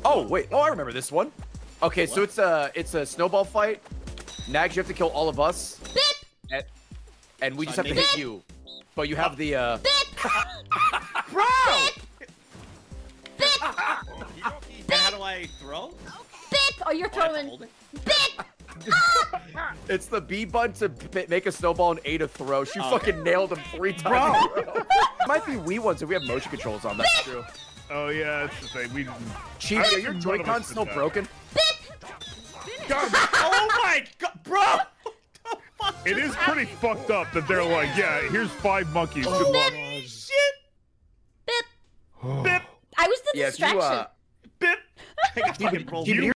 Oh wait. Oh, I remember this one. Okay, so it's a snowball fight. Nags, you have to kill all of us. And we just have to hit you. But you have the Bro! And how do I throw? Oh, you're Oh, I have to throwing. hold it? it's the B button to make a snowball and A to throw. She fucking nailed him 3 times. in a row. Might be Wii ones if we have motion controls on. That's true. Oh yeah, that's the thing. We Chief, are your Joy-Cons still broken? God, Oh my god, bro! it is pretty fucked up that they're like, yeah, here's 5 monkeys. Good luck. Shit! Bip. Bip! I was the Yeah, if you, distraction. Bip! I got fucking rolled. Keep